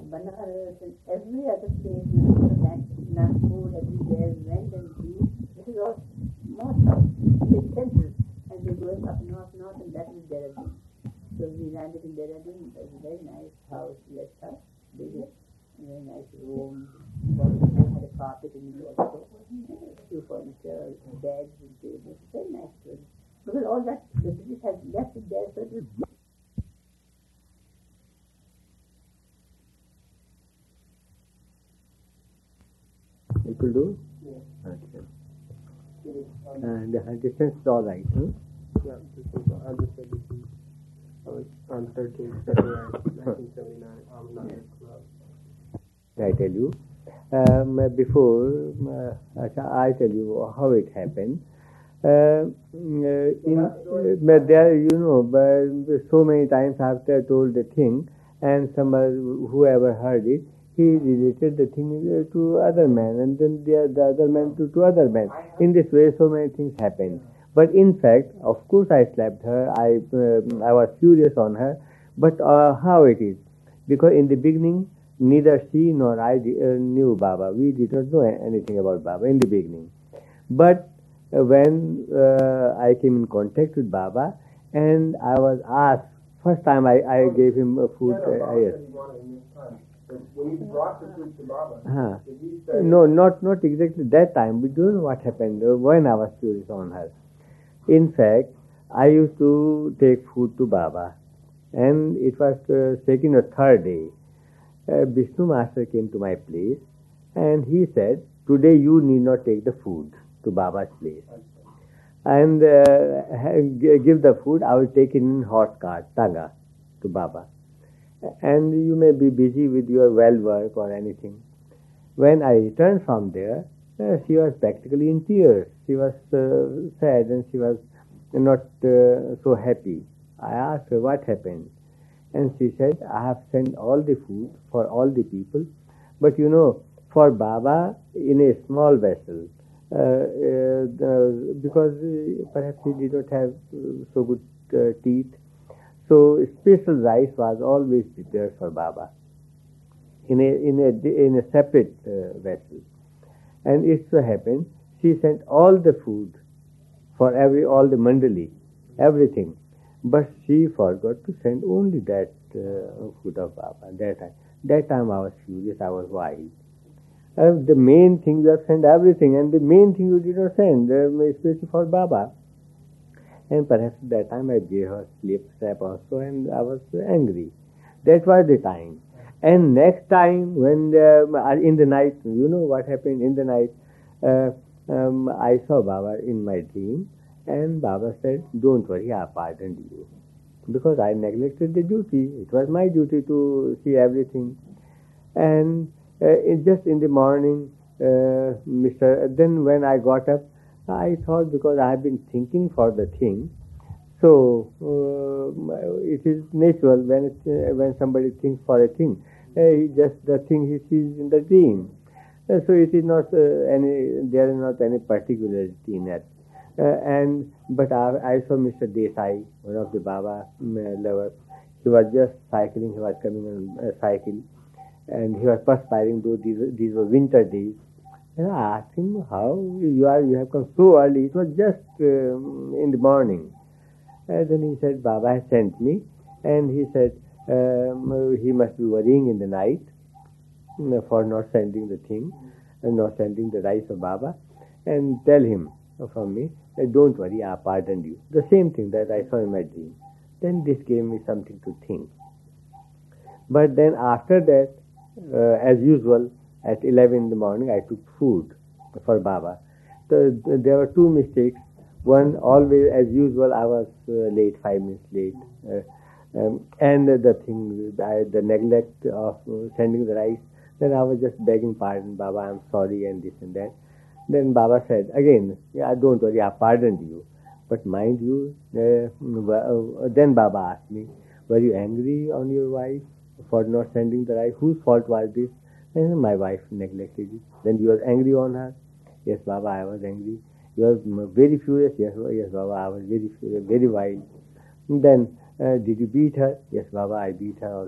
Banaras and every other place, that Nagpur, everywhere, went and viewed. This is all north, and it's central. And we're going up north, and that is Dehradun. So we landed in Dehradun. It was a very nice house, left us, biggest, very nice room. We had a carpet in it also, few furniture, beds and tables. Very nice place. Because all that the British had left it there, so it was. People do? Yeah. Okay. And the distance is all right, huh? Yeah, this is on 13th February 1979, Ahmednagar Club. I tell you. Before, I tell you how it happened. There, so many times after I told the thing, and somebody, whoever heard it, he related the thing to other men, and then the other man to other men. In this way, so many things happened. But in fact, of course, I slapped her. I was furious on her. But how it is? Because in the beginning, neither she nor I knew Baba. We did not know anything about Baba in the beginning. But when I came in contact with Baba, and I was asked, first time I gave him food. Yes. When you brought the food to Baba, did he say... No, not exactly that time. We don't know what happened when I was furious on her. In fact, I used to take food to Baba, and it was second or third day. Vishnu Master came to my place, and he said, "Today you need not take the food to Baba's place, and give the food. I will take it in hot cart, tanga, to Baba. And you may be busy with your well work or anything." When I returned from there, she was practically in tears. She was sad, and she was not so happy. I asked her what happened, and she said, "I have sent all the food for all the people, but for Baba in a small vessel, because perhaps he did not have so good teeth. So special rice was always prepared for Baba in a separate vessel, and it so happened she sent all the food for all the mandali, everything, but she forgot to send only that food of Baba. That time I was furious. I was wild. The main thing you have sent everything, and the main thing you did not send, especially for Baba. And perhaps at that time I gave her slap also, and I was angry. That was the time. And next time, when in the night, you know what happened in the night? I saw Baba in my dream, and Baba said, "Don't worry, I pardoned you." Because I neglected the duty. It was my duty to see everything. And just in the morning, then when I got up, I thought, because I have been thinking for the thing, so it is natural when somebody thinks for a thing, the thing he sees in the dream. So it is not there is not any particularity in it. But I saw Mr. Desai, one of the Baba lovers. He was just cycling. He was coming on a cycle, and he was perspiring, though these were winter days. And I asked him, "How you have come so early?" It was just in the morning. And then he said, "Baba has sent me," and he said he must be worrying in the night for not sending the thing, and not sending the rice of Baba, and tell him from me that, "Don't worry, I pardoned you." The same thing that I saw in my dream. Then this gave me something to think. But then after that, as usual, at 11 in the morning, I took food for Baba. There were two mistakes. One, always, as usual, I was late, 5 minutes late. And the neglect of sending the rice. Then I was just begging pardon, "Baba, I'm sorry," and this and that. Then Baba said, again, "Yeah, don't worry, I pardoned you." But mind you, then Baba asked me, "Were you angry on your wife for not sending the rice? Whose fault was this?" And my wife neglected it. "Then you were angry on her?" "Yes, Baba, I was angry." "You were very furious?" Yes, Baba, I was very furious, very wild." "Then did you beat her?" "Yes, Baba, I beat her also."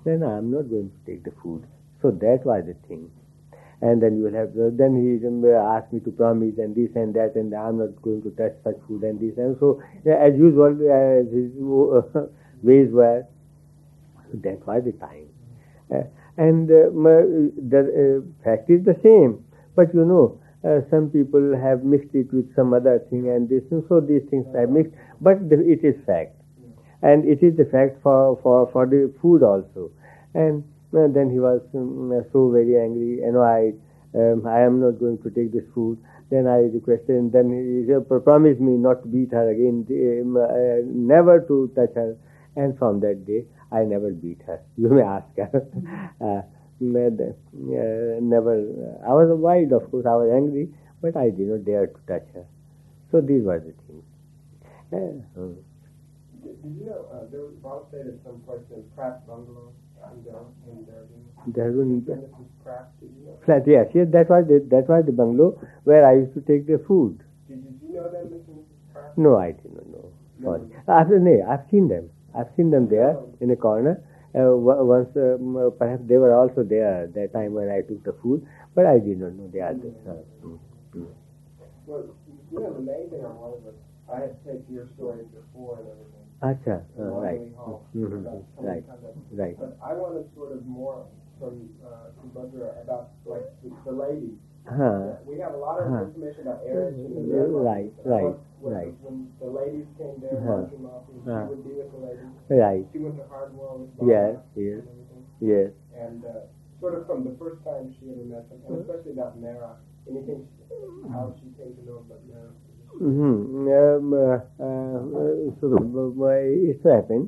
then I'm not going to take the food. So that was the thing. And then you will have, then he asked me to promise and this and that, and I'm not going to touch such food and this. And so, as usual, as his ways were, that was the time. And the fact is the same. But some people have mixed it with some other thing and this, and so these things are mixed. But it is fact. And it is the fact for the food also. And then he was so very angry, annoyed. I am not going to take this food. Then I requested, and then he promised me not to beat her again, never to touch her. And from that day, I never beat her. You may ask her. Never. I was wild, of course. I was angry, but I did not dare to touch her. So these were the things. Did you know Bob stayed at some place in Pratt Bungalow in Dehradun? Pratt, did you know? Flat, yes, that was the bungalow where I used to take the food. Did you know them, Mrs. Pratt? No, I did not know. Sorry. I've seen them. I've seen them there in a corner. Once, perhaps they were also there that time when I took the food, but I did not know they are there. Well, the main thing I wanted was I had taped your story before and everything. Acha, right. Right. But I wanted sort of more from Subhadra about like the ladies. We have a lot of information about Eric and the men. Right. When the ladies came there, Margie Moffey, she would be with the ladies. Right. She went to Hardwell with Yes. Yes. And sort of from the first time she ever met them, and especially about Mara, anything, how she came to know about Mara. It happened.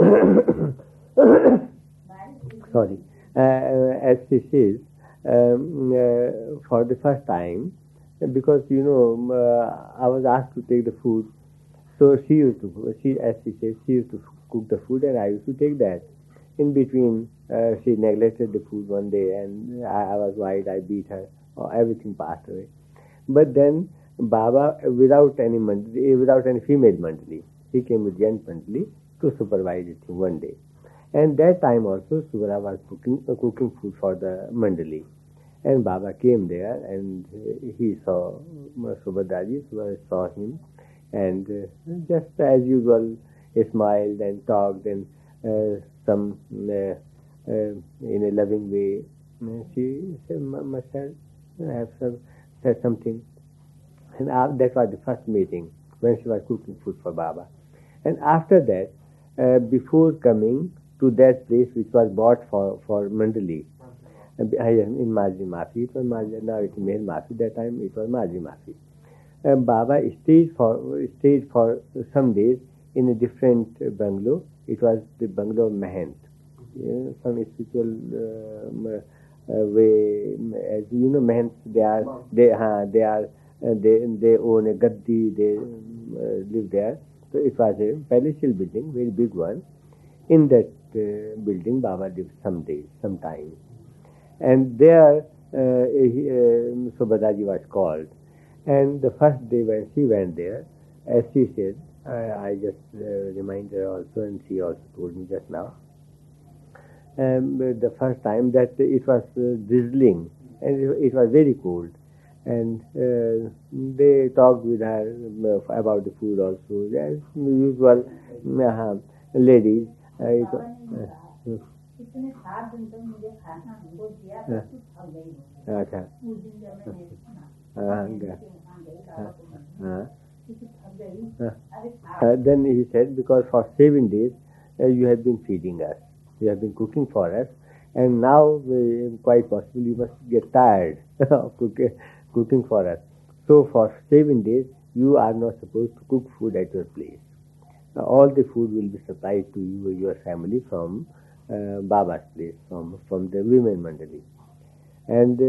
Sorry. As she says, for the first time, because I was asked to take the food, so as she says, she used to cook the food, and I used to take that. In between, she neglected the food one day, and I was wild. I beat her. Everything passed away. But then Baba, without any female mandali, he came with gent mandali to supervise it one day. And that time also, Subhadra was cooking food for the mandali. And Baba came there, and he saw Subhadraji. Subhadra saw him, and just as usual, he smiled and talked, and some in a loving way. She said, must have said something. And that was the first meeting when she was cooking food for Baba. And after that, before coming to that place which was bought for Mandali, in Margie Moffey, it was now it's Meher Moffey. That time it was Margie Moffey. Baba stayed for some days in a different bungalow. It was the bungalow of Mahant. Some spiritual way, as you know, Mahants, they own a gaddi, they live there. So it was a palatial building, very big one. In that building, Baba lived some days, some time. And there, Subhadaji was called. And the first day when she went there, as she said, I just remind her also, and she also told me just now, the first time that it was drizzling, and it was very cold. And they talked with her about the food also, as usual ladies. इतने 7 दिन तक मुझे खाना हमको दिया तो थक गई अच्छा उस दिन जब मैंने सुना then he said, because for 7 days you have been feeding us, you have been cooking for us, and now quite possibly you must get tired of cooking for us. So for 7 days you are not supposed to cook food at your place. All the food will be supplied to you, your family, from Baba's place, from the women mandali. And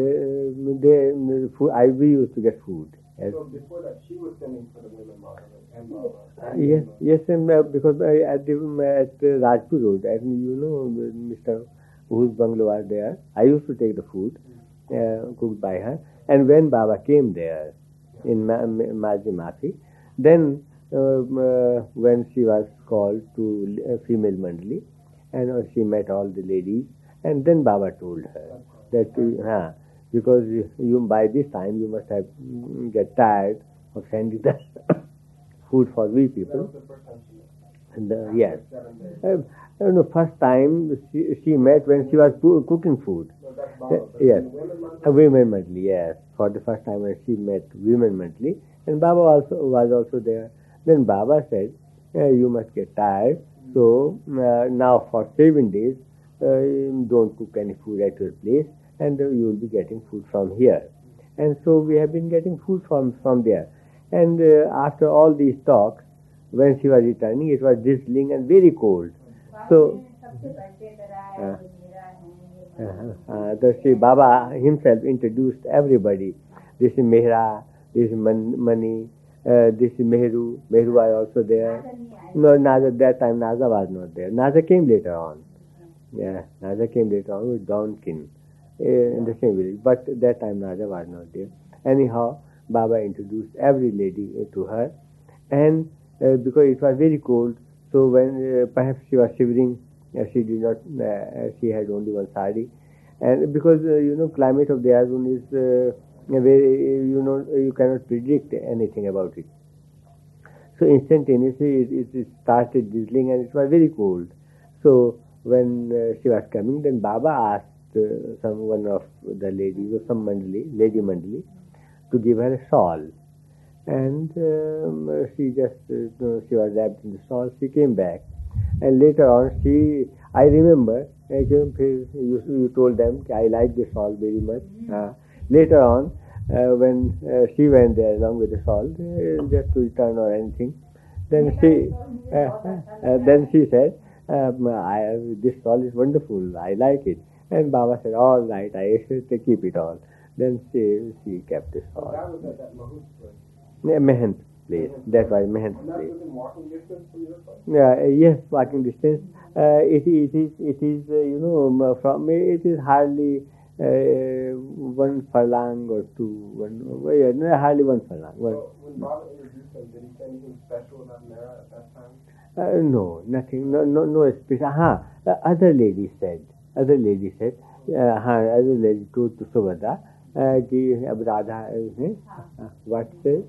we used to get food. So before that, she was sending for the women mandali and Baba. Yes, and because at Rajpur Road, and Mr. whose bungalow was there, I used to take the food cooked by her. And when Baba came there in Margie Moffey, then when she was called to female mandali, and she met all the ladies, and then Baba told her that because you by this time you must have get tired of sending the food for we people. That was the first time she met. And yes, 7 days. no, first time she met when she was cooking food. No, that's Baba. But Yes, in women month, women monthly. Yes, for the first time when she met women monthly, and Baba was also there. Then Baba said, "You must get tired. So now for 7 days, don't cook any food at your place, and you will be getting food from here." And so we have been getting food from there. And after all these talks, when she was returning, it was drizzling and very cold. So the Sri Baba himself introduced everybody. This is Mehra, this is Mani, this is Mehru. Mehru was also there. No, Naza, that time Naza was not there. Naza came later on. Yeah, Naza came later on with Downkin in the same village. But that time Naza was not there. Anyhow, Baba introduced every lady to her. And because it was very cold, so when perhaps she was shivering, she did not, she had only one sari. And because, climate of Dehradun is very, you cannot predict anything about it. So instantaneously it started drizzling and it was very cold. So when she was coming, then Baba asked one of the ladies or some lady mandali, to give her a shawl. And she just, she was wrapped in the shawl. She came back. And later on, I remember, you told them, I like the shawl very much. Later on, when she went there along with the shawl, just to return or anything, then she said, this shawl is wonderful, I like it. And Baba said, all right, I should keep it all. Then she kept the shawl. that was at that Mahut place. Mehant place. That was Mehant And that place. was in walking distance from your place? Yes, walking distance. It is from it is hardly 1 furlong or 2. Hardly 1 furlong. So when Baba introduced him, did he say anything special about Mehra at that time? No, nothing. No special. Other ladies said. Other lady told to Subhadra कि अब राधा है. What says?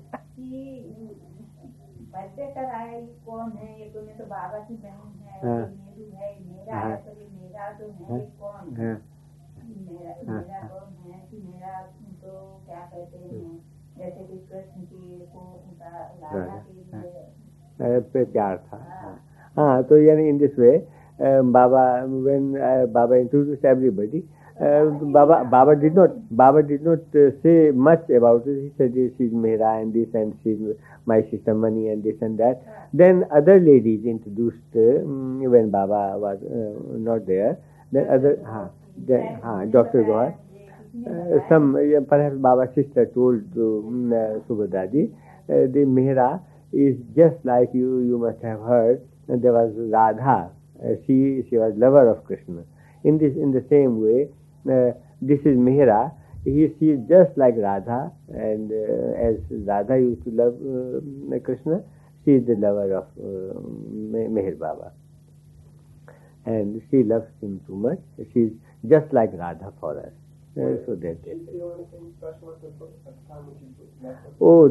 Birthday कराए कौन है ये तो मैं तो बाबा की बहन है मेरू है मेरा है तो ये मेरा तो है ये कौन है मेरा कौन है कि मेरा तो क्या कहते हैं जैसे कि कृष्ण की को उनका राधा के पे प्यार था. तो यानी in this way Baba, when Baba introduced everybody, Baba did not say much about it. He said she's Mehra and this, and she's my sister Mani and this and that. Then other ladies introduced when Baba was not there. Then Dr. Gohar. Some perhaps Baba's sister told Subhadra ji, the Mehra is just like you must have heard. There was Radha. She was lover of Krishna. In the same way, this is Mehra. She is just like Radha, and as Radha used to love Krishna, she is the lover of Meher Baba, and she loves him too much. She is just like Radha for us. So that. Did you feel anything special at the time when you met her? Oh,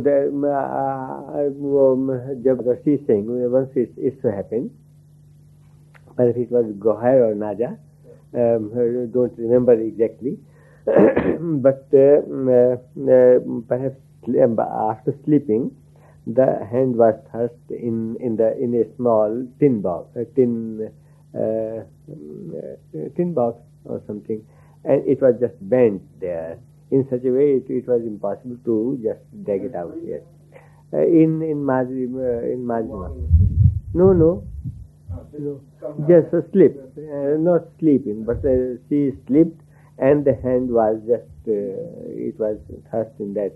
she is saying once it so happened. But it was Gohar or Naja, don't remember exactly. But perhaps after sleeping, the hand was thrust in a small tin box, tin box or something, and it was just bent there in such a way it was impossible to just drag it out. Yes, in Majima. No. Just a slip, not sleeping, but she slipped, and the hand was just it was thrust in that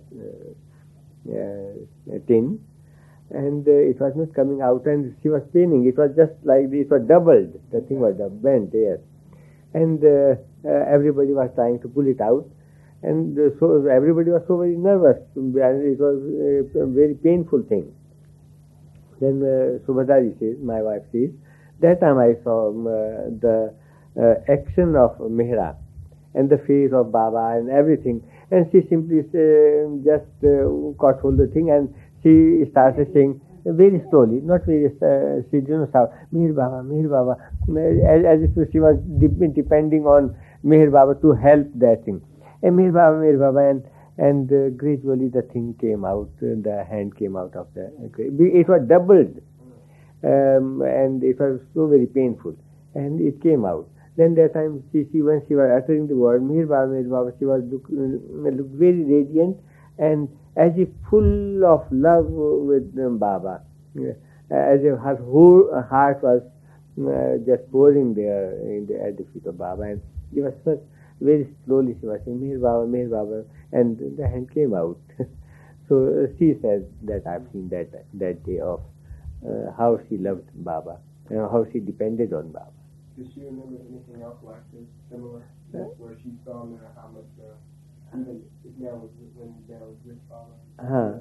tin, and it was not coming out, and she was paining. It was just like it was doubled. The thing was bent, yes, and everybody was trying to pull it out, and so everybody was so very nervous, and it was a very painful thing. Then Subhadra says, my wife says, That time I saw the action of Mehra and the face of Baba and everything. And she simply just caught hold of the thing, and she started saying very slowly, not very, she didn't shout, Meher Baba, as if she was depending on Meher Baba to help that thing. And Meher Baba, and gradually the thing came out, the hand came out of the, it was doubled, and it was so very painful, and it came out. Then that time, when she was uttering the word, Meher Baba, she was looked very radiant and as if full of love with Baba, as if her whole heart was just pouring there at the feet of Baba. And she was such, very slowly she was saying, Meher Baba, and the hand came out. So she said that I've seen that day of how she loved Baba, and how she depended on Baba. Does she remember anything else like this, similar, where she saw now how much, even if now was when Mehra was with Baba?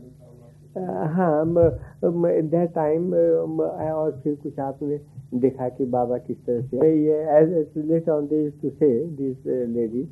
That time और फिर कुछ आपने देखा कि बाबा किस तरह से ये as later on they used to say, this lady,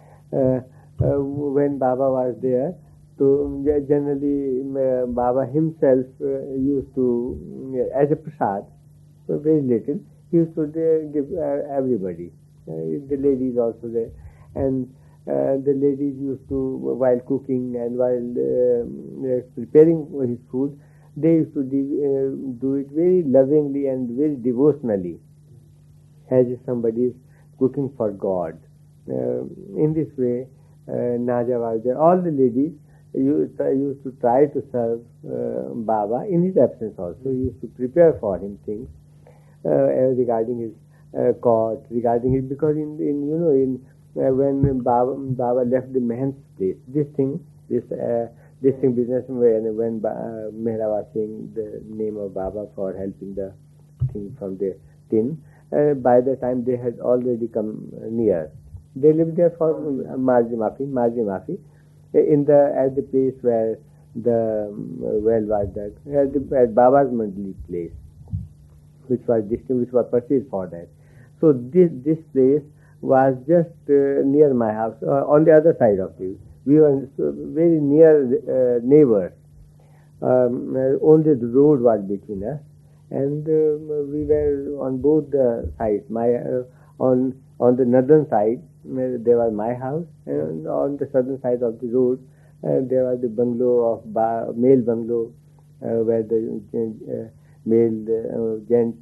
when Baba was there, so generally Baba himself used to, as a prasad, very little, he used to give everybody, the ladies also there, and the ladies used to, while cooking and while preparing his food, they used to do it very lovingly and very devotionally, as if somebody is cooking for God. In this way, Naja was there. All the ladies used to try to serve Baba in his absence also. Used to prepare for him things regarding his court, regarding his, because when Baba left the man's place, this thing business, when Mehra was saying the name of Baba for helping the thing from the tin, by the time they had already come near. They lived there for Marji Mafi, at the place where the well was, that at Baba's Mandali place, which was distant, which was purchased for that. So this place was just near my house, on the other side of it. We were very near neighbors. Only the road was between us, and we were on both the sides. On the northern side, there was my house, and on the southern side of the road, there was the bungalow of male bungalow, where the male gent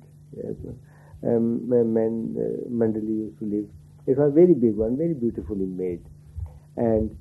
men Mandali used to live. It was a very big one, very beautifully made, and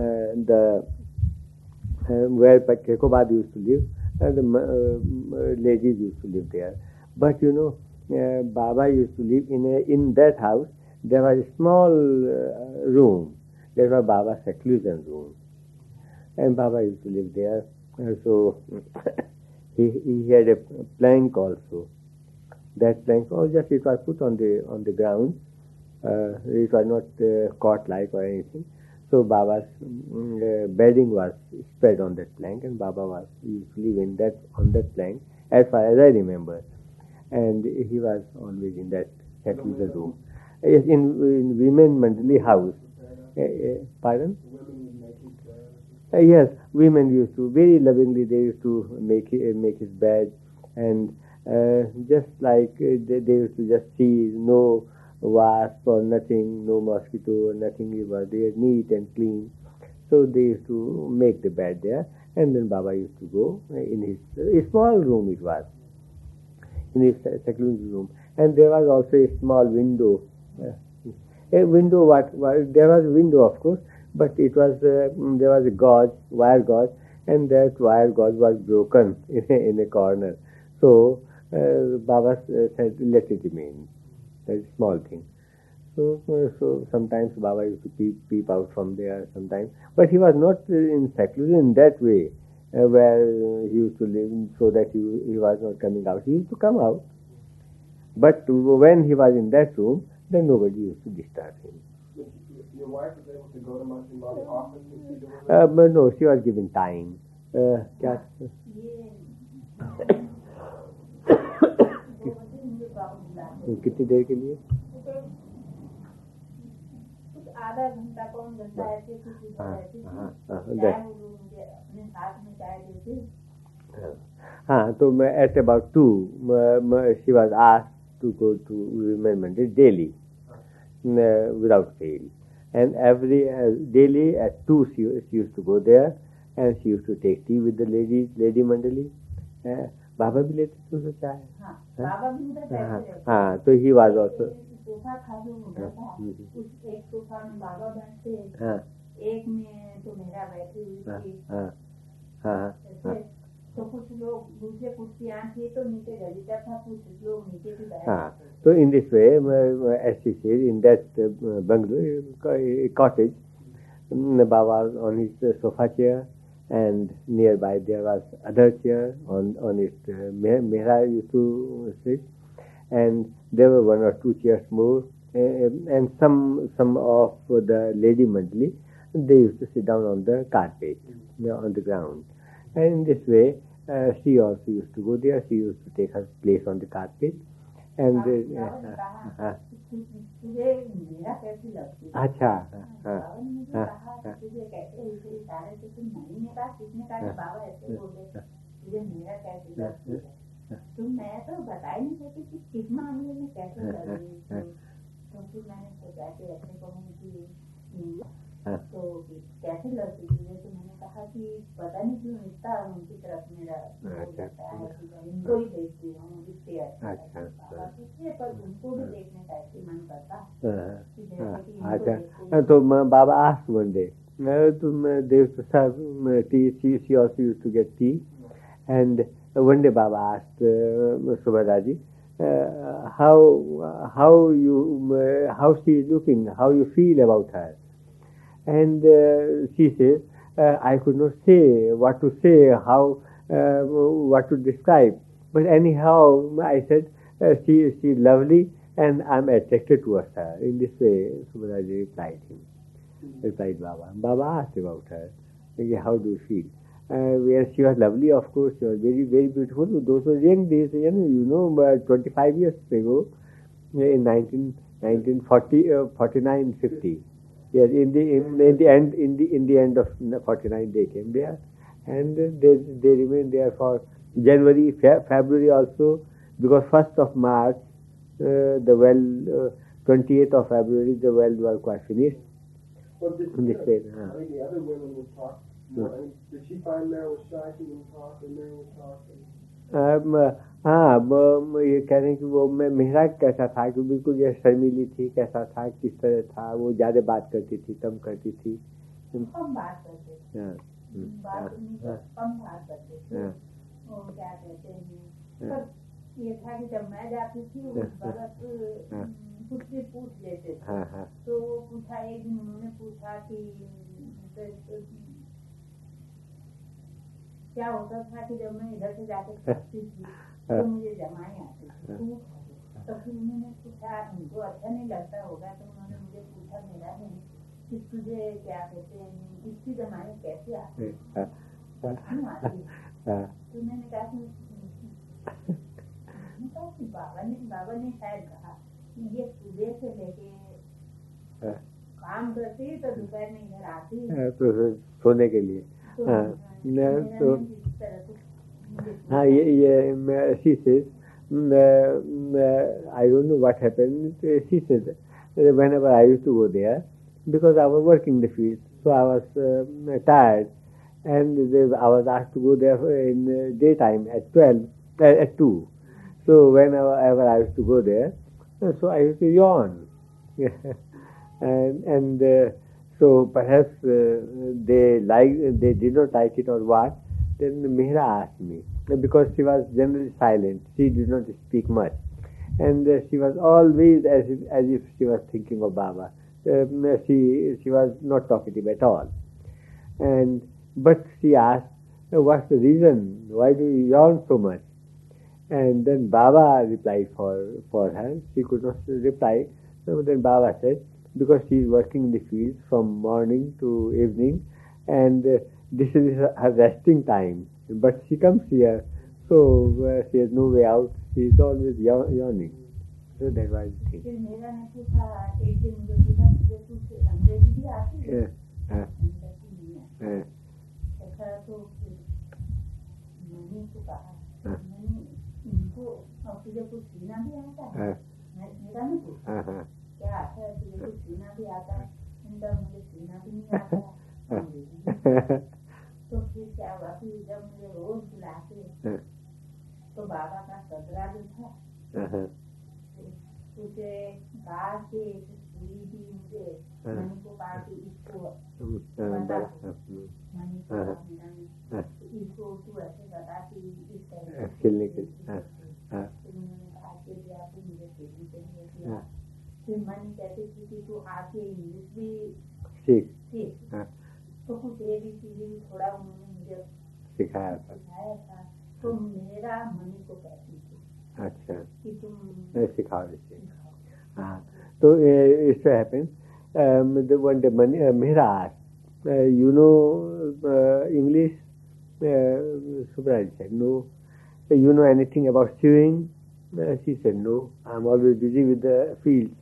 where Kekobad used to live, the ladies used to live there. But Baba used to live in that house. There was a small room. That was Baba's seclusion room, and Baba used to live there. So he had a plank also. That plank, just it was put on the ground. It was not cot like or anything. So Baba's bedding was spread on that plank, and Baba used to live on that plank, as far as I remember. And he was always in that seclusion room. Yes, in women Mandali house. Pardon? Yes, women used to, very lovingly, they used to make his bed, and just like they used to just see no wasp or nothing, no mosquito or nothing. It was there, neat and clean. So they used to make the bed there, and then Baba used to go in his small room. It was in his seclusion room, and there was also a small window. A window, there was a window, of course, but it was there was a gauze, wire gauze, and that wire gauze was broken in a corner. So Baba said, let it remain. That is a small thing. So sometimes Baba used to peep out from there sometimes, but he was not in seclusion in that way, where he used to live, so that he was not coming out. He used to come out, but when he was in that room, then nobody used to disturb him. Your wife was able to go to Martin Bob's office to see the women? But no, she was given time. कितनी देर के लिए? कुछ आधा घंटा पौन घंटा ऐसे कुछ अपने साथ में चाय देते. तो at about 2 she was asked to go to women Mandir daily without fail, and every daily at 2 she used to go there, and she used to take tea with the lady Mandali. बाबा भी लेते थे उसको चाय. बाबा भी तो he was also. Sofa था जो होता था, उस एक सोफा में बाबा बैठते, एक में तो मेरा बैठी हुई थी. तो कुछ लोग दूसरे कुर्सियां थी तो नीचे गलीचा था, कुछ लोग नीचे भी बैठे. So in this way, as she said, in that bungalow cottage, Baba was on his sofa chair, and nearby there was other chair on it. Mehra used to sit, and there were 1 or 2 chairs more, and some of the lady Mandali, they used to sit down on the carpet, on the ground. And in this way, she also used to go there. She used to take her place on the carpet. And अच्छा. तो मैं तो बता ही नहीं सकती कि किस मामले में कैसे लगी. तो फिर मैंने सोचा कि अपने कम्युनिटी तो कैसे लड़की थी. तो मैंने कहा कि पता नहीं क्यों इतना उनकी तरफ मेरा होता है कि इनको ही देखती हूँ, दिखते अच्छा पर उनको भी देखने का ऐसे मन करता. तो बाबा asked one day, they used to serve tea. She also used to get tea, and one day Baba asked Subhadaji, how she is looking, how you feel about her. And she says, I could not say what to say, what to describe. But anyhow, I said, she is lovely, and I'm attracted towards her. In this way, Subhadaji replied Baba. Baba asked about her, how do you feel? Where she was lovely, of course, she was very, very beautiful. Those were young days, 25 years ago, in 1949, 50. Yes, in the end of 49, they came there, and they remained there for January, February also, because 1st of March, 28th of February, the well was quite finished. Well, I think the other women would talk. Did she find Mary was shy? She wouldn't talk, and Mary would talk. ये कह रहे हैं कि वो मेहरा कैसा था, कि बिल्कुल ये शर्मीली थी, कैसा था, किस तरह था, वो ज्यादा बात करती थी, कम करती थी. कम बात करते थे. कम बात करते थे. वो क्या कहते हैं, पर ये था कि जब मैं जाती थी कुछ भी पूछ लेते थे. तो वो पूछा, एक दिन उन्होंने पूछा कि क्या होता था कि जब मैं इधर से जाकर खाती थी तो मुझे जमाई आती थी. तो फिर उन्होंने पूछा, उनको अच्छा नहीं लगता होगा, तो उन्होंने मुझे पूछा, मेरा नहीं कि तुझे क्या कहते हैं, इसकी जमाई कैसे आती है, क्यों आती है. तो मैंने कहा कि बाबा ने शायद कहा कि ये सुबह से लेके काम करती तो दोपहर में इधर आती तो सोने के लिए. She says, I don't know what happened. She says, whenever I used to go there, because I was working the field, so I was tired, and I was asked to go there in daytime at 2. So whenever I used to go there, so I used to yawn. and so perhaps they did not like it or what. Then Mehra asked me, because she was generally silent, she did not speak much, and she was always as if she was thinking of Baba. She was not talkative at all. But she asked, what's the reason? Why do you yawn so much? And then Baba replied for her. She could not reply. So then Baba said, because she is working in the fields from morning to evening, and this is her resting time. But she comes here, so she has no way out. She is always yawning. So that was the thing. फिर मेरा ने पूछा, एक दिन मुझे पूछा तुझे कुछ अंग्रेजी भी आती है? ऐसा तो मनी को कहा, मनी इनको और तुझे कुछ सीना भी आता है? मेरा ने पूछा क्या आता है, तुझे कुछ सीना भी आता है? इनका मुझे सीना भी नहीं आता है। तो फिर क्या हुआ, फिर जब मुझे रोज बुलाते तो बाबा का सदरा जो था उसे काट के सुई दी मुझे, मनी को काट के इसको बता, मनी को इसको तू ऐसे बता कि इस तरह खेलने के उन्होंने आके दिया, फिर मुझे खेलने के लिए दिया। फिर मनी कहती थी कि तू आके इंग्लिश भी सीख, तो कुछ ABCD भी थोड़ा उन्होंने मुझे सिखाया था। तो मेरा मनी को कहती थी अच्छा कि तुम सिखाओ इसे। हाँ, तो it happened one day Mehra asked, you know English? Subraj said no. You know anything about sewing? She said no, I'm always busy with the fields.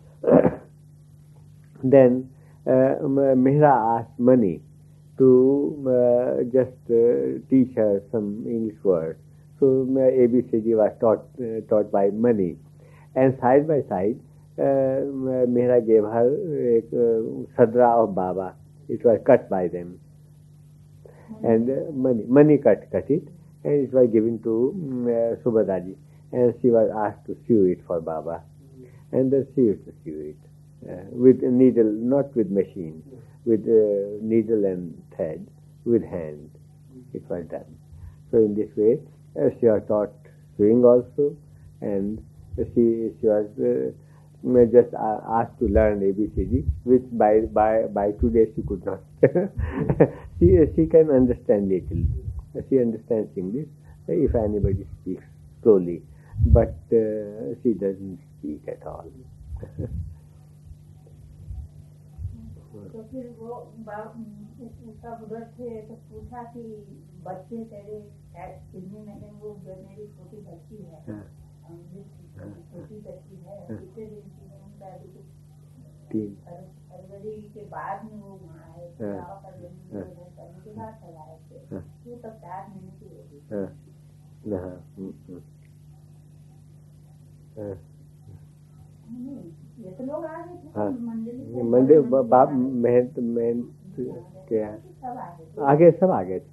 Then Mehra asked Mani to just teach her some English words. So ABCD was taught by Mani, and side by side Mehra gave her a sadra of Baba. It was cut by them, and Mani cut it, and it was given to Subhadaji, and she was asked to sew it for Baba, and then she used to sew it with a needle, not with machine, with needle and thread, with hand. It was done. So in this way, she was taught sewing also, and she was just asked to learn ABCD, which by 2 days she could not. she can understand little. She understands English if anybody speaks slowly, but she doesn't speak at all. तो फिर वो उसका उधर थे तो पूछा कि बच्चे तेरे कितने में हैं? वो मेरी छोटी बच्ची है, छोटी बच्ची है, कितने दिन की है? उनका अभी कुछ 3 फरवरी के बाद में वो वहाँ आए, बाबा का जन्म करने के बाद चल आए थे, वो तब 4 महीने की होगी। ये तो लोग आ गए थे मंदिर बाप मेहनत क्या आगे सब आ गए थे।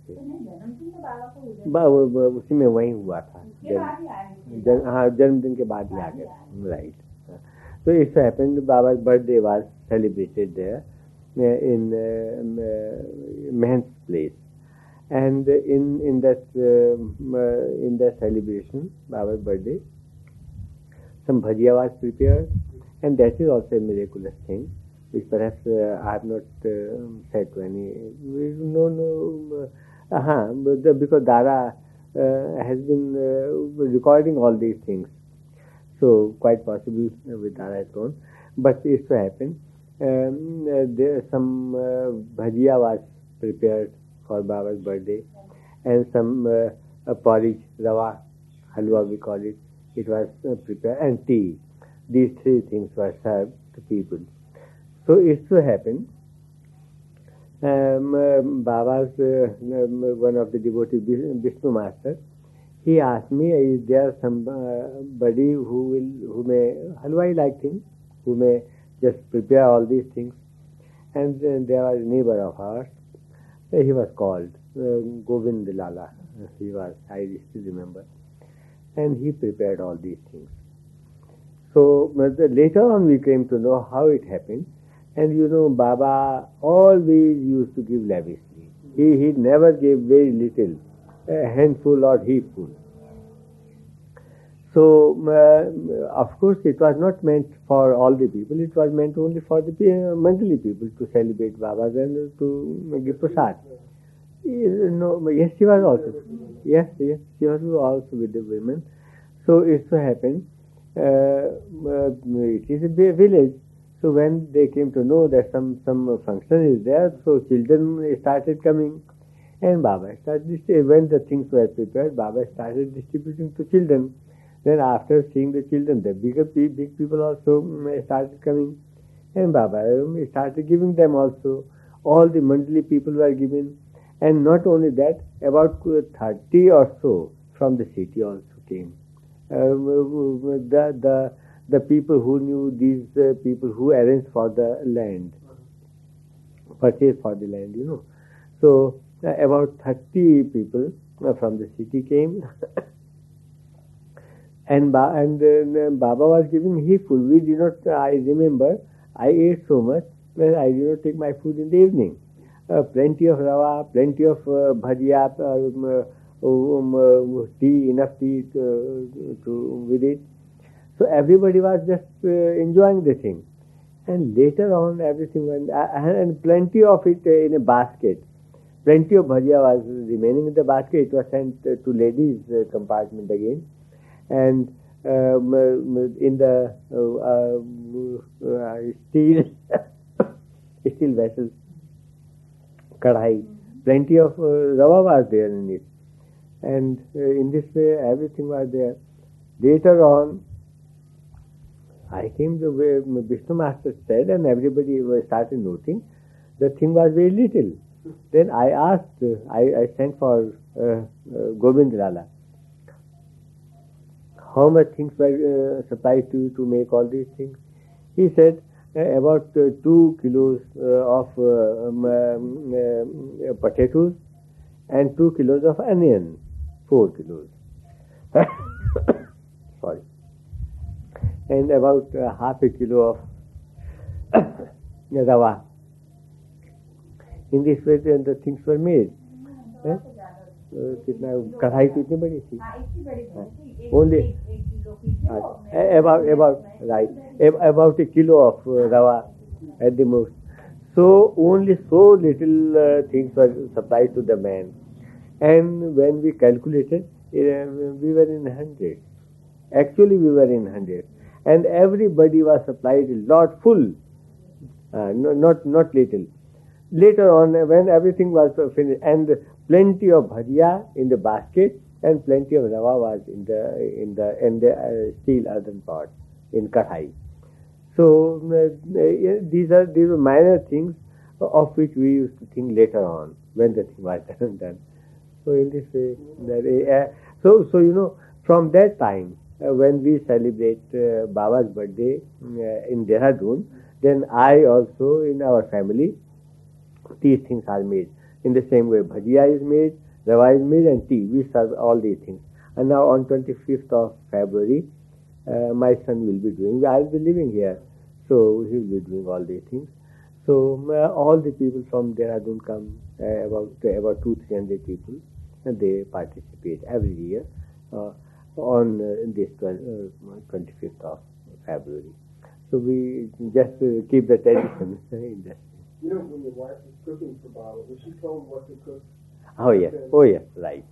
उसी में वही हुआ था, हाँ जन्मदिन के बाद ही आ गए, right. So it happened Baba's birthday was celebrated there in Mehen's place, and in that celebration, Baba's birthday, some bhajia was prepared, and that is also a miraculous thing, which perhaps I have not said to any. Because Dara has been recording all these things, so quite possible with Dara at home. But it so happened there some bhajia was prepared for Baba's birthday, and some porridge, rawa, halwa we call it. It was prepared, and tea. These 3 things were served to people. So it so happened, Baba's one of the devotees, Vishnu Master, he asked me, is there somebody who may halwai like things, who may just prepare all these things? And then there was a neighbor of ours. He was called Govind Lala. He was, I still remember. And he prepared all these things. So later on we came to know how it happened. And you know, Baba always used to give lavishly. He never gave very little, a handful or heapful. So, of course, it was not meant for all the people. It was meant only for the Mandali people to celebrate Baba's and to give prasad. No, yes, she was also. Yes, she was also with the women. So it so happened, it is a village. So when they came to know that some function is there, so children started coming, and Baba started when the things were prepared, Baba started distributing to children. Then after seeing the children, the big people also started coming. And Baba started giving them also. All the mandali people were given. And not only that, about 30 or so from the city also came. The people who knew these people who arranged for the land, purchase for the land, So about 30 people from the city came. And Baba was giving his food. We did not, I remember, I ate so much that I did not take my food in the evening. Plenty of rava, plenty of bhajia, tea, enough tea with it. So everybody was just enjoying the thing. And later on, everything went, and plenty of it in a basket. Plenty of bhajia was remaining in the basket. It was sent to ladies' compartment again. And in the steel vessels, kadhai, plenty of rava was there in it. And in this way, everything was there. Later on, I came the way Vishnu Master said, and everybody started noting, the thing was very little. Then I asked, I sent for Govind Lala, how much things were supplied to you to make all these things? He said, about 2 kilos of potatoes and 2 kilos of onion, 4 kilos. Sorry. And about half a kilo of rava. In this way, the things were made. कढ़ाई कितनी बड़ी थी? Only about a kilo of rava at the most. So only so little things were supplied to the man. And when we calculated, we were in hundreds. Actually, we were in hundreds. And everybody was supplied a lot full, not little. Later on, when everything was finished, and plenty of bhajia in the basket, and plenty of rava was in the steel earthen pot in kadhai. So these were minor things of which we used to think later on when the thing was done. So in this way, so from that time when we celebrate Baba's birthday in Dehradun, then I also in our family these things are made in the same way. Bhajia is made, rava is made, and tea. We serve all these things. And now on 25th of February, my son will be doing. I will be living here, so he will be doing all these things. So all the people from Dehradun come, about 200-300 people, and they participate every year on this 25th of February. So we just keep the tradition in that. When your wife was cooking for Baba, was she told what to cook? Oh yes, right.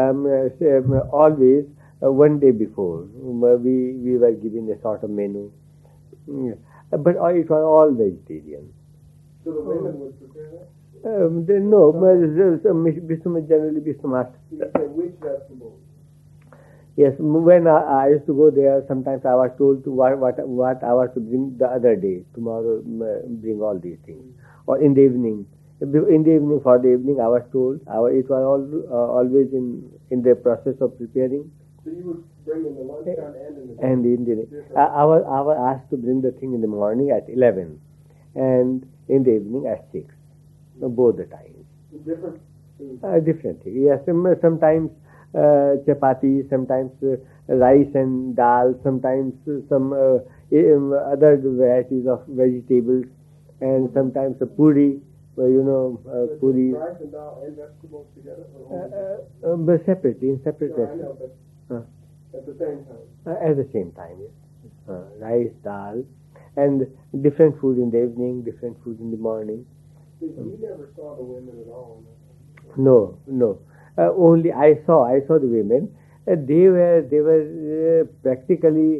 Always one day before we were given a sort of menu, but it was all vegetarian. So the women would prepare that? No, generally Vishnu Master. You said which vegetables? Yes, when I used to go there, sometimes I was told to what I was to bring the other day. Tomorrow, bring all these things. Or in the evening. For the evening, I was told. It was always in the process of preparing. So you would bring in the lunchtime and in the dinner. I was asked to bring the thing in the morning at 11, and in the evening at 6. Both the times. Different food. Different things. Yes, sometimes chapati, sometimes rice and dal, sometimes some other varieties of vegetables, and sometimes a puri, puri. Rice and dal and vegetables together? But separately, in separate recipes. At the same time? At the same time, yes. Rice, dal, and different food in the evening, different food in the morning. So you never saw the women at all? No. Only I saw the women. They were practically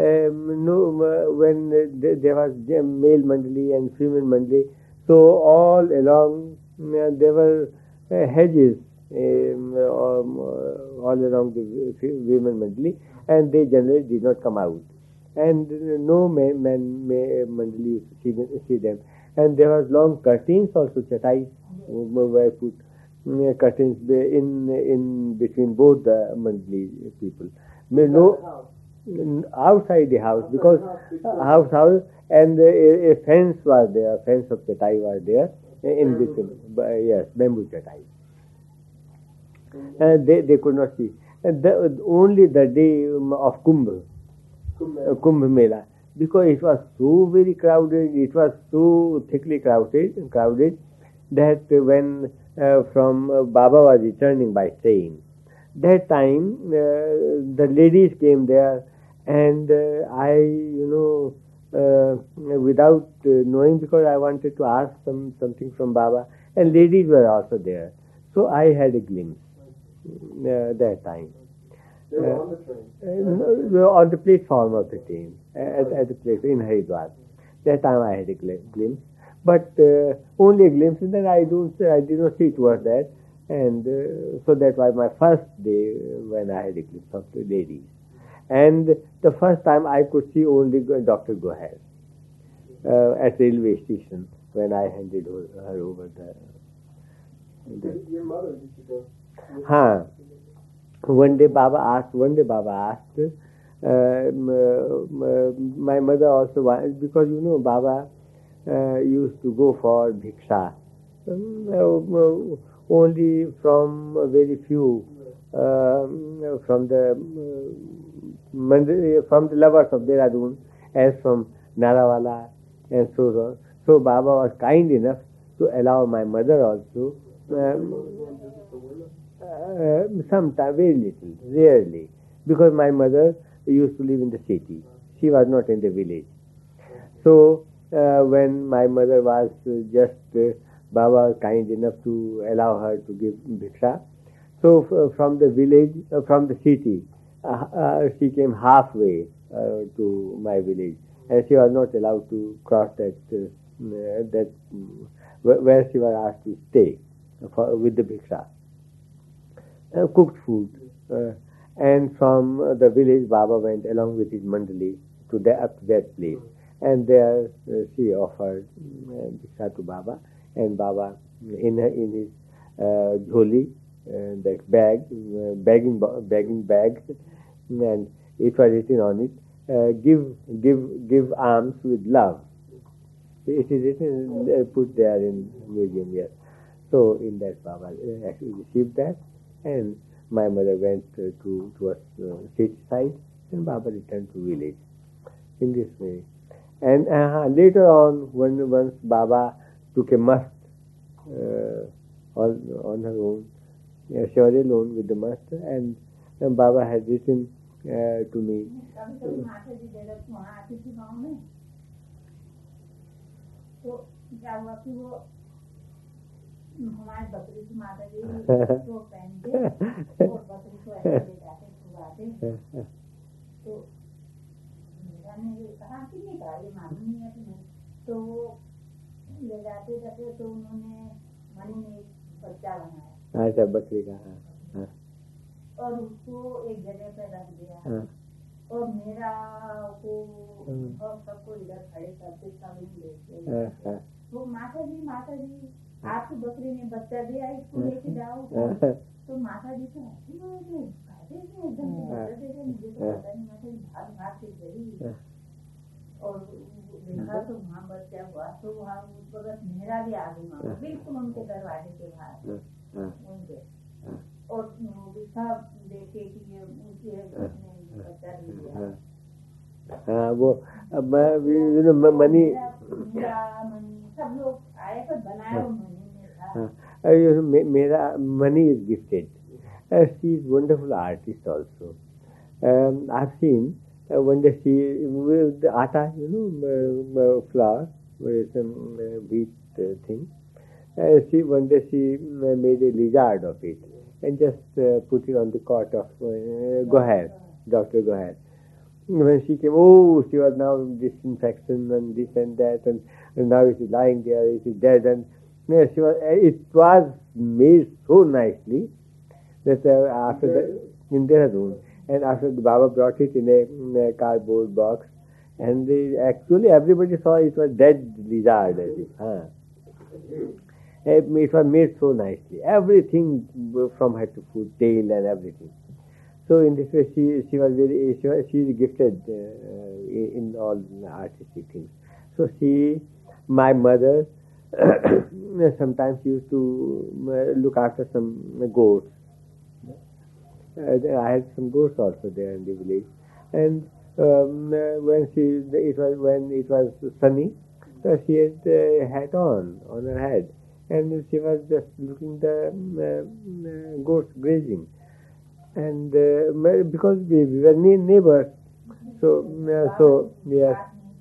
when there was male mandali and female mandali. So all along there were hedges all along the women mandali, and they generally did not come out. And no man mandali used to see them. And there was long curtains also, chatai, were put curtains in between both the mandali people. No, outside the house, because house, and a fence was there, fence of chatai was there in between. Yes, bamboo chatai. They could not see. Only the day of Kumbh Mela, because it was so very crowded, it was so thickly crowded that when from Baba was returning by train, that time the ladies came there, and I, without knowing, because I wanted to ask something from Baba, and ladies were also there, so I had a glimpse that time. They were on the train? On the platform of the train, at the place in Haridwar. That time I had a glimpse, but only a glimpse, and then I did not see towards that, and so that was my first day when I had a glimpse of the ladies. And the first time I could see only Dr. Gohar at railway station when I handed her over the Your mother used to go? Huh. One day Baba asked, my mother also wanted, because Baba used to go for bhiksha, only from very few, from the lovers of Dehradun, as from Narawala and so on. So Baba was kind enough to allow my mother also. Sometimes, very little, rarely, because my mother used to live in the city. She was not in the village. So when my mother was just, Baba was kind enough to allow her to give bhiksha. So from the village, from the city, she came halfway to my village, and she was not allowed to cross that where she was asked to stay with the bhiksha. Cooked food, and from the village Baba went along with his mandali up to that place, and there she offered bhiksha to Baba, and Baba in his jholi, that begging bag, and it was written on it, give alms with love. It is written, put there in museum here. So in that Baba actually received that. And my mother went towards city side, and Baba returned to village in this way. And later on, once Baba took a must on her own, she was alone with the must, and Baba had written to me. हमारे बकरी की माता जी तो पहन के और बकरी को ऐसे ले जाते छुआते तो मेरा ने कहा कि नहीं कहा ये मालूम नहीं है तुम्हें तो वो ले जाते तो उन्होंने मनी ने बच्चा बनाया अच्छा बकरी का और उसको एक जगह पे रख दिया और मेरा को और सबको इधर खड़े करते सब लेके तो माता जी आपकी बकरी ने बच्चा दिया इसको लेके जाओ तो माता जी तो ऐसी हो गई एकदम बच्चा दे रहे मुझे तो पता नहीं माता जी भाग के गई और देखा तो वहाँ बच्चा हुआ तो वहाँ उस वक्त मेरा भी आ गई बिल्कुल उनके दरवाजे के बाहर उनके और वो सब देखे कि ये उनके बच्चा दे दिया वो मनी सब लोग आए तो बनाया Mera Mani is gifted. She is a wonderful artist also. I've seen one day she with the atta, flour, some wheat thing. One day she made a lizard of it and just put it on the cot of Gohar, Dr. Gohar. When she came, she was now disinfection and this and that, and now it is lying there, it is dead, and it was made so nicely That after the in Dehradun, and after the Baba brought it in a cardboard box, and actually everybody saw it was dead lizard. As if, it was made so nicely. Everything from head to foot, tail and everything. So in this way, she was very she is gifted in all artistic things. So my mother, sometimes used to look after some goats. I had some goats also there in the village, and when it was sunny, so she had a hat on her head, and she was just looking the goats grazing, and because we were neighbors, so yes,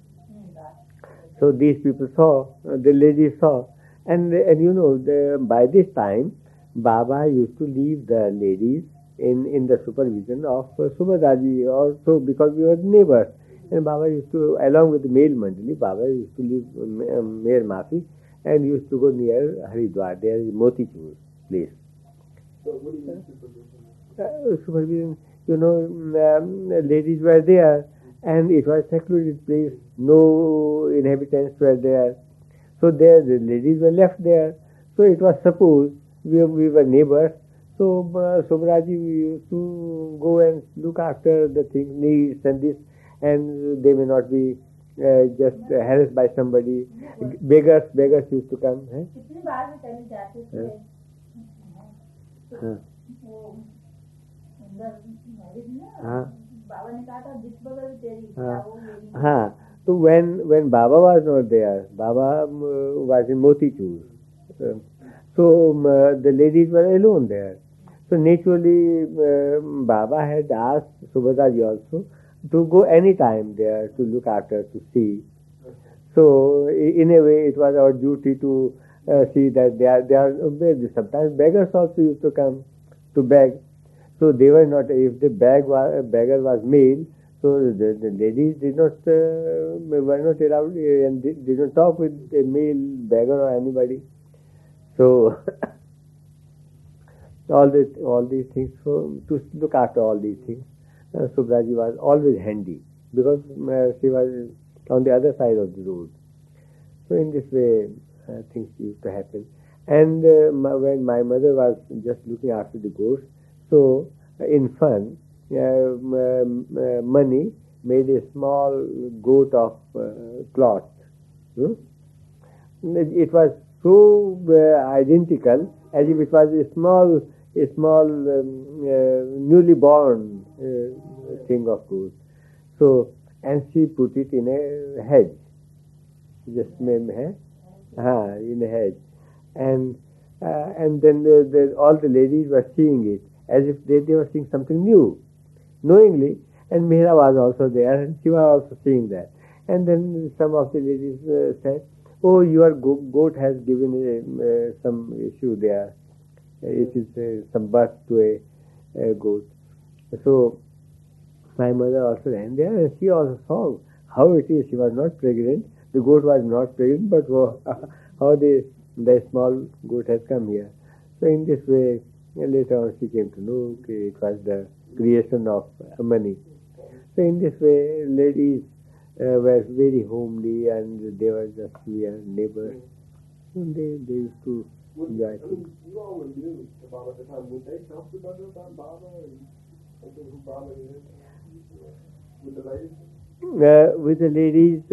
so these people saw, the ladies saw, and by this time, Baba used to leave the ladies in the supervision of Subhadaji also, because we were neighbors. And Baba used to, along with the male mandali, Baba used to leave Mayor Mafi and used to go near Haridwar. There is Motichur place. So what do you mean Supervision, supervision? ladies were there, and it was secluded place. No inhabitants were there. So there the ladies were left there. So it was supposed we were neighbors. So Subhadaji used to go and look after the things, needs and this, and they may not be just harassed by somebody. Beggars used to come. So when Baba was not there, Baba was in Motichur. So the ladies were alone there. So naturally, Baba had asked Subhadaji also to go any time there to look after, to see. So in a way, it was our duty to see that they are sometimes beggars also used to come to beg. So they were not, if the beggar was male, so the ladies were not allowed and did not talk with a male beggar or anybody. So all these things, so to look after all these things, Subhadaji was always handy, because she was on the other side of the road. So in this way, things used to happen. And when my mother was just looking after the goats, so in fun, Mani made a small goat of cloth. It was so identical as if it was a small newly born thing of goat. So, and she put it in a hedge, just in a hedge, and then all the ladies were seeing it as if they were seeing something new, knowingly. And Mihra was also there, and she was also seeing that. And then some of the ladies said, "Oh, your goat has given some issue there. It is some birth to a goat." So my mother also ran there, and she also saw how it is. She was not pregnant. The goat was not pregnant, but how the small goat has come here. So in this way, later on she came to know it was the creation of Mani. So in this way, ladies were very homely, and they were just neighbors. And they used to enjoy things. You always knew about at the time. Would they talk to about Baba and who Baba is with the ladies? With the ladies,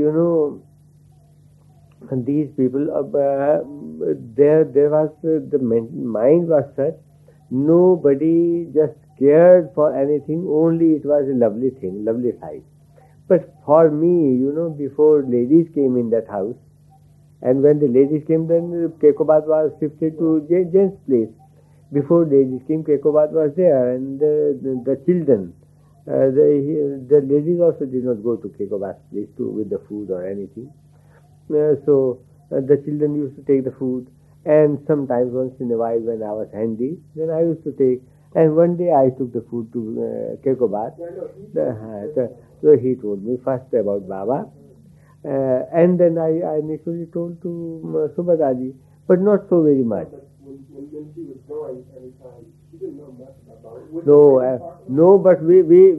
and these people, there was the mind was such, nobody just cared for anything. Only it was a lovely thing, lovely sight. But for me, before ladies came in that house, and when the ladies came, then Kekobat was shifted to gents' place. Before ladies came, Kekobat was there, and the children, the ladies also did not go to Kekobat's place with the food or anything. So the children used to take the food, and sometimes once in a while when I was handy, then I used to take. And one day I took the food to Kekobat. So he told me first about Baba, and then I initially told to Subhadaji, but not so very much. When she was going every time, she didn't know much about it. No, but we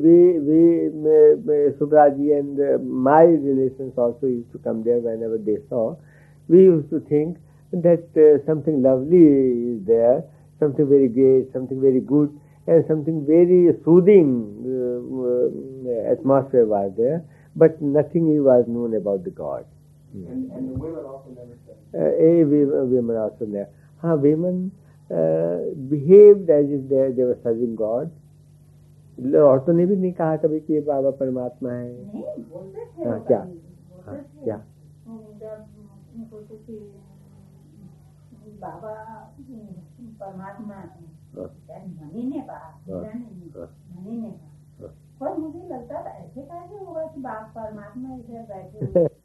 Subraji and my relations also used to come there whenever they saw. We used to think that something lovely is there, something very great, something very good, and something very soothing atmosphere was there, but nothing was known about the God. And the women also never said. Women also there. Women behaved as if they were serving God. औरतों ने भी नहीं कहा कभी कि ये बाबा परमात्मा है. नहीं बोलते थे. क्या क्या बाबा परमात्मा मनी ने कहा, मनी ने कहा. पर मुझे लगता था ऐसे कैसे होगा कि बाप परमात्मा इधर बैठे